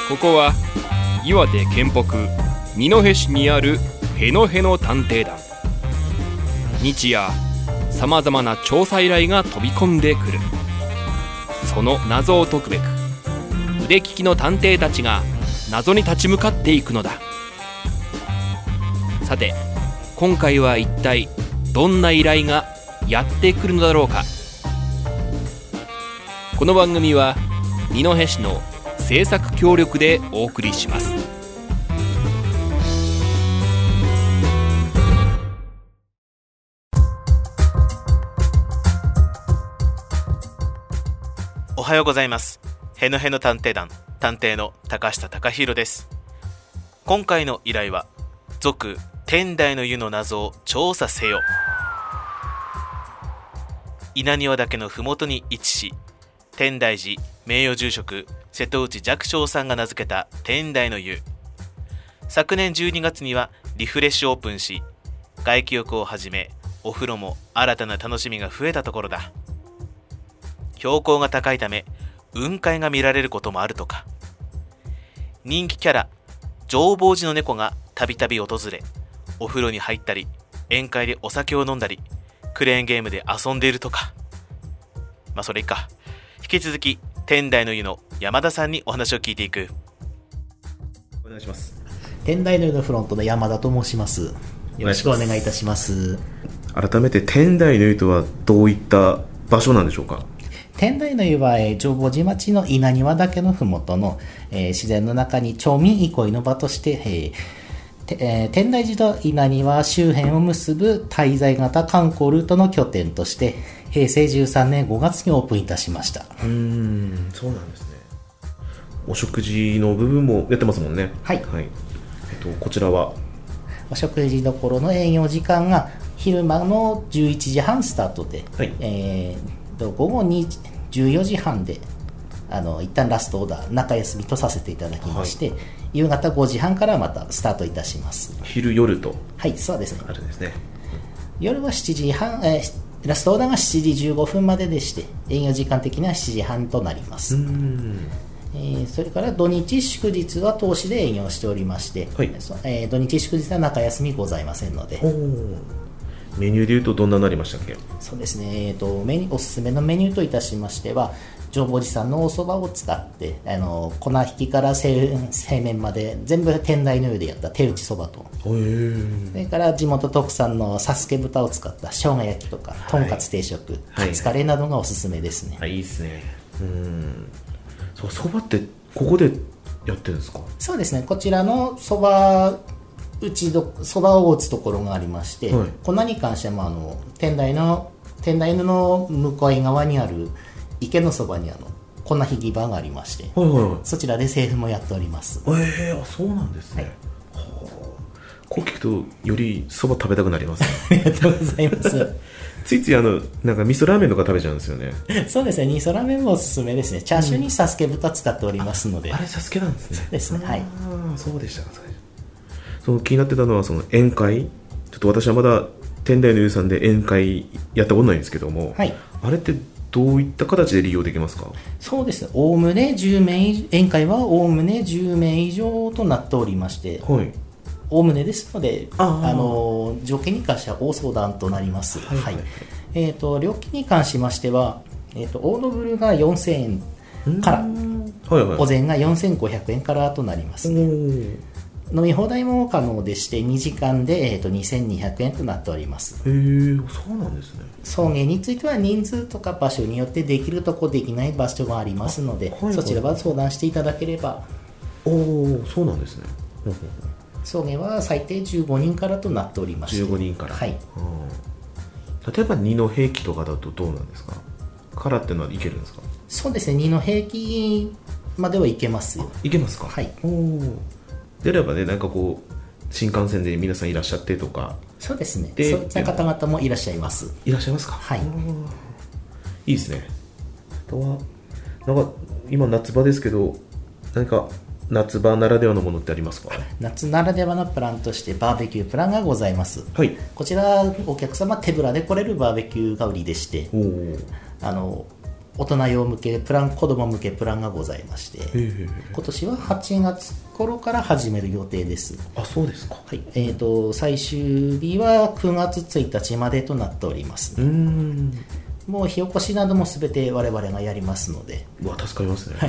ここは岩手県北二戸市にあるへのへの探偵団。日夜さまざまな調査依頼が飛び込んでくる。その謎を解くべく腕利きの探偵たちが謎に立ち向かっていくのだ。さて今回は一体どんな依頼がやってくるのだろうか。この番組は二戸市の制作協力でお送りします。 おはようございます。へのへの探偵団探偵の高下隆弘です。今回の依頼は続天台の湯の謎を調査せよ。稲庭岳のふもとに位置し、天台寺名誉住職瀬戸内寂聴さんが名付けた天台の湯。昨年12月にはリフレッシュオープンし、外気浴をはじめお風呂も新たな楽しみが増えたところだ。標高が高いため雲海が見られることもあるとか。人気キャラ浄法寺の猫がたびたび訪れ、お風呂に入ったり宴会でお酒を飲んだりクレーンゲームで遊んでいるとか。まあそれいいか。引き続き天台の湯の山田さんにお話を聞いていく。 お願いします。 天台の湯のフロントの山田と申します。よろしくお願いいたします。 改めて天台の湯とはどういった場所なんでしょうか。 天台の湯は浄法寺町の稲庭岳のふもとの、自然の中に町民憩いの場として、天台寺と稲庭周辺を結ぶ滞在型観光ルートの拠点として平成13年5月にオープンいたしました。 そうなんですね。お食事の部分もやってますもんね。 はい、 こちらはお食事どころの営業時間が昼間の11時半スタートで、午後14時半で一旦ラストオーダー中休みとさせていただきまして、夕方5時半からまたスタートいたします。 昼夜とそうですね。 あるんですね。 夜は7時半、ラストオーダーが7時15分まででして、営業時間的には7時半となります。それから土日祝日は投資で営業しておりまして、土日祝日は中休みございませんので。 メニューでいうとどんなになりましたっけ。 そうですね、おすすめのメニューといたしましては、浄法寺さんのお蕎麦を使って粉引きから製麺まで全部天台の湯でやった手打ちそばと、それから地元特産の佐助豚を使った生姜焼きとかとんかつ定食、カツカレーなどがおすすめですね。 いいですね。そばってここでやってるんですか。そうですね、 こちらのそばそばを打つところがありまして、粉に関しても天台の向こう側にある池のそばに粉引き場がありまして、そちらで製粉もやっております。 そうなんですね。こう聞くとよりそば食べたくなります、 ありがとうございますついついなんか味噌ラーメンとか食べちゃうんですよね。 そうですね、味噌ラーメンもおすすめですね。チャーシューにサスケ豚使っておりますので。 あれサスケなんですね。 そうですね。 そうでしたか。気になってたのはその宴会。ちょっと私はまだ天台の湯さんで宴会やったことないんですけども、あれってどういった形で利用できますか。 そうですね、おおむね10名宴会はおおむね10名以上となっておりまして、おおむねですので条件に関しては大相談となります。料金に関しましては、オードブルが4000円から、お膳が4500円からとなりますね。飲み放題も可能でして2時間で、2200円となっております。 そうなんですね。 送迎については人数とか場所によってできるとこできない場所がありますので、そちらは相談していただければ。 そうなんですね。 送迎は最低15人からとなっておりまして。 15人から。例えば二戸駅とかだとどうなんですか。からっていうのはいけるんですか。 そうですね、二戸駅まではいけますよ。 いけますか。であればね、なんか新幹線で皆さんいらっしゃってとか。 そうですね、そういった方々もいらっしゃいます。 いらっしゃいますか。いいですね。あとはなんか今夏場ですけど、何か夏場ならではのものってありますか。 夏ならではのプランとしてバーベキュープランがございます。こちらお客様手ぶらで来れるバーベキューが売りでして、 大人用向けプラン、子供向けプランがございまして、今年は8月頃から始める予定です。 あ、そうですか。 はい。最終日は9月1日までとなっておりますね。もう火起こしなどもすべて我々がやりますので。 うわ、助かりますね。 はい。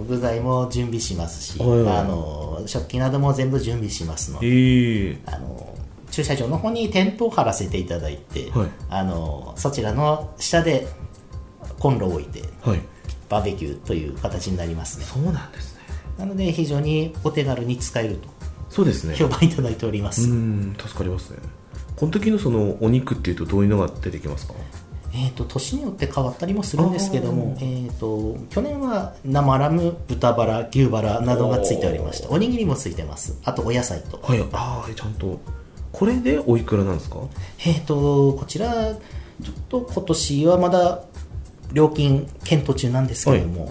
具材も準備しますし、食器なども全部準備しますので、駐車場の方にテントを張らせていただいて、そちらの下でコンロを置いて、バーベキューという形になりますね。 そうなんですね。 なので非常にお手軽に使えると、 そうですね、 評判いただいております。 助かりますね。この時のそのお肉っていうとどういうのが出てきますか？ 年によって変わったりもするんですけども、去年は生ラム、豚バラ、牛バラなどがついておりました。おにぎりもついてます。あとお野菜と。 はい、ちゃんと。これでおいくらなんですか？ こちらちょっと今年はまだ料金検討中なんですけども、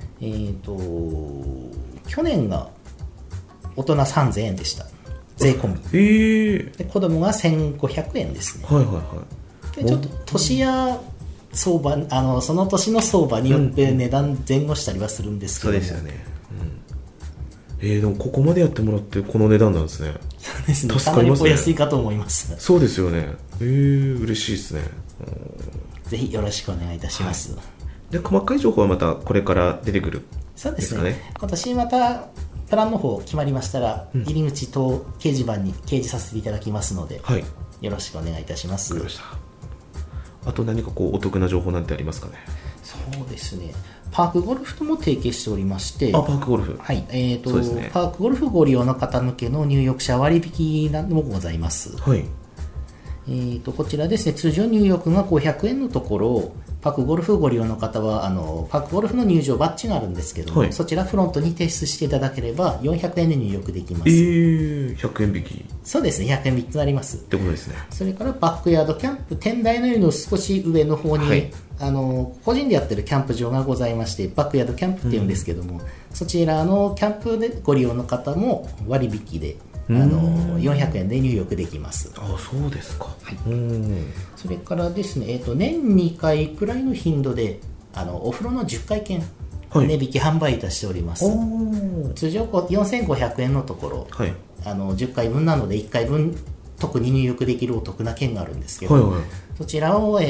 去年が大人3000円でした。税込み。で子供が1500円ですね。でちょっと年や相場、その年の相場によって値段前後したりはするんですけども、 そうですよね。でもここまでやってもらってこの値段なんですね。 そうですね。かなりお安いかと思います。 そうですよね。嬉しいですね。 ぜひよろしくお願いいたします。 で、細かい情報はまたこれから出てくる。 そうですね。今年またプランの方決まりましたら、入り口と掲示板に掲示させていただきますので、よろしくお願いいたします。 わかりました。あと何かお得な情報なんてありますかね？ そうですね。パークゴルフとも提携しておりまして、 パークゴルフ。 はい。そうですね。パークゴルフご利用の方向けの入浴者割引などもございます。はい。こちらですね、通常入浴が500円のところ、パークゴルフご利用の方はパークゴルフの入場バッジがあるんですけども、そちらフロントに提出していただければ400円で入浴できます。 100円引き。 そうですね、100円引きとなります。 ってことですね。 それからバックヤードキャンプ、天台の湯の少し上の方に、個人でやってるキャンプ場がございまして、バックヤードキャンプっていうんですけども、そちらのキャンプでご利用の方も割引で400円で入浴できます。 そうですか。 それからですね、年2回くらいの頻度でお風呂の10回券値引き販売いたしております。通常4500円のところ、10回分なので1回分特に入浴できるお得な券があるんですけど、そちらを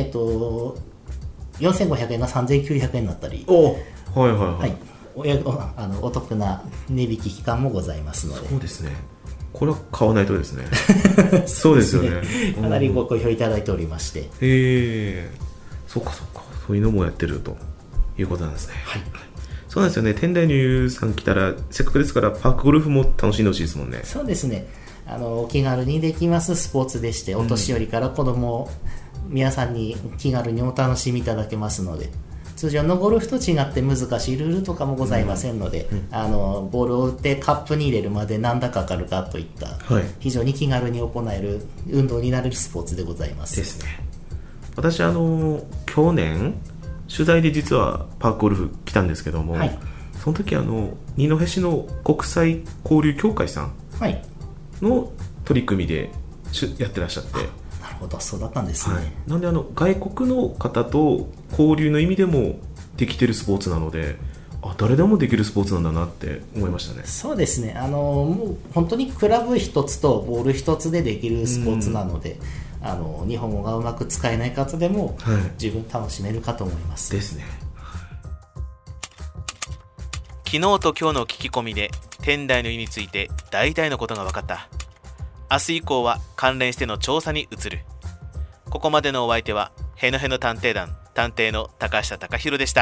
4500円が3900円になったり、お得な値引き期間もございますので。 そうですね。これは買わないとですね。そうですよね。 かなりご好評いただいておりまして。 そうか。そういうのもやってるということなんですね。そうなんですよね。天台の湯さん来たらせっかくですからパークゴルフも楽しんでほしいですもんね。 そうですね。お気軽にできますスポーツでして、お年寄りから子供、皆さんに気軽にお楽しみいただけますので、通常のゴルフと違って難しいルールとかもございませんので、ボールを打ってカップに入れるまで何だかかるかといった、非常に気軽に行える運動になれるスポーツでございます。 ですね。私去年取材で実はパークゴルフ来たんですけども、その時二戸市の国際交流協会さんの取り組みでやってらっしゃって、 なるほど、そうだったんですね。 なんで外国の方と交流の意味でもできてるスポーツなので、誰でもできるスポーツなんだなって思いましたね。 そうですね。もう本当にクラブ一つとボール一つでできるスポーツなので、日本語がうまく使えない方でも十分楽しめるかと思います。 ですね。 昨日と今日の聞き込みで天台の湯について大体のことが分かった。明日以降は関連しての調査に移る。ここまでのお相手はへのへの探偵団探偵の高下隆弘でした。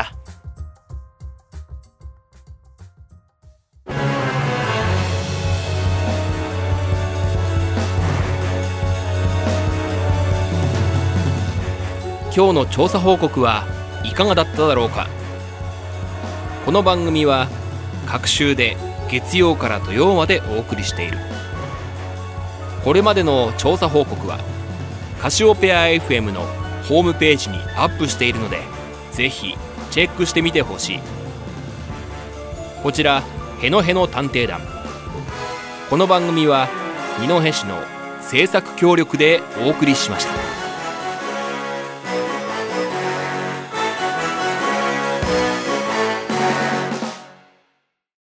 今日の調査報告はいかがだっただろうか。この番組は各週で月曜から土曜までお送りしている。これまでの調査報告はカシオペア FM のホームページにアップしているので、ぜひチェックしてみてほしい。こちらへのへの探偵団、この番組は二戸市の制作協力でお送りしました。